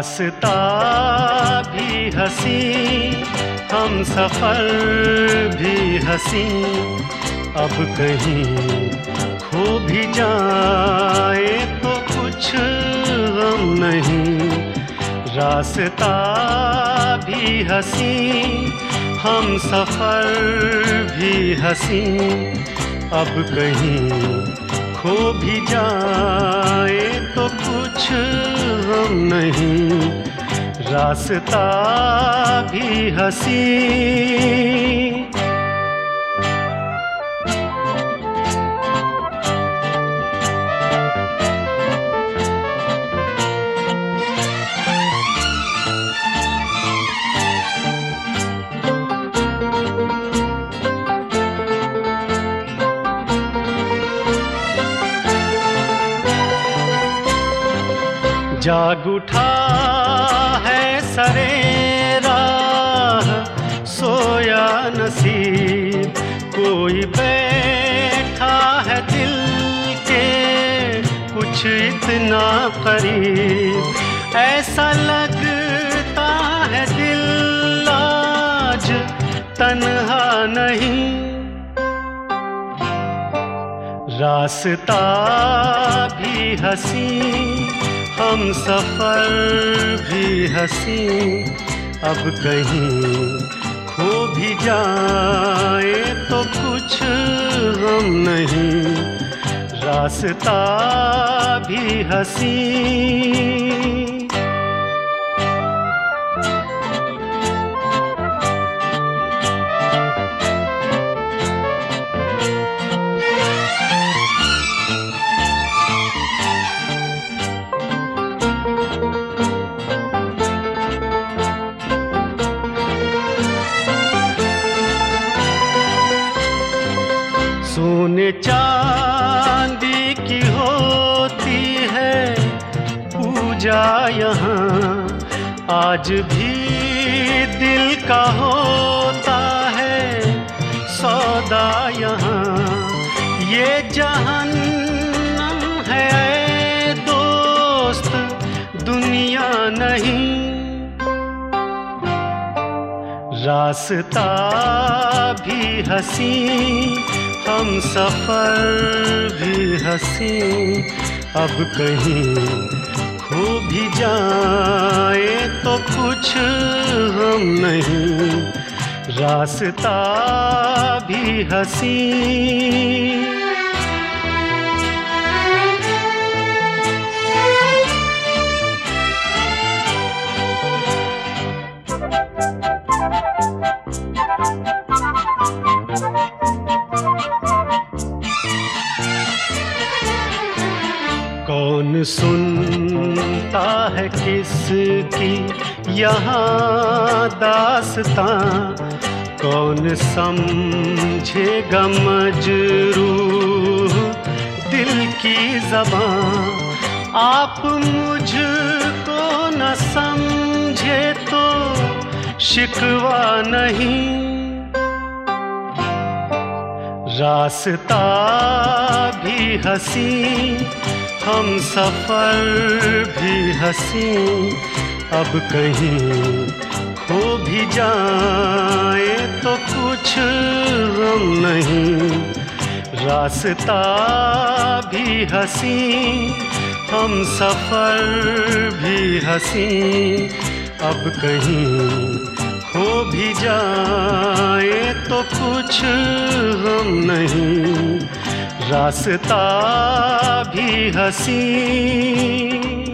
रास्ता भी हंसी, हम सफर भी हंसी, अब कहीं खो भी जाए तो कुछ गम नहीं। रास्ता भी हंसी, हम सफर भी हंसी, अब कहीं खो भी जाए तो कुछ गम नहीं। रास्ता भी हंसी। जाग उठा है सरे राह, सोया नसीब, कोई बैठा है दिल के कुछ इतना करीब। ऐसा लगता है दिल आज तन्हा नहीं। रास्ता भी हंसी, हम सफर भी हंसी, अब कहीं खो भी जाए तो कुछ गम नहीं। रास्ता भी हंसी। सोने चांदी की होती है पूजा यहाँ, आज भी दिल का होता है सौदा यहाँ। ये जहन्नम है दोस्त, दुनिया नहीं। रास्ता भी हंसी, हम सफर भी हंसी, अब कहीं खो भी जाए तो कुछ गम नहीं। रास्ता भी हंसी। कौन सुनता है किसकी यहाँ दास्तां, कौन समझेगा मजरूह दिल की ज़बां। आप मुझको न समझे तो शिकवा नहीं। रास्ता भी हंसी, हम सफर भी हंसी, अब कहीं खो भी जाए तो कुछ गम नहीं। रास्ता भी हंसी, हम सफर भी हंसी, अब कहीं खो भी जाए तो कुछ गम नहीं। रास्ता भी हंसी।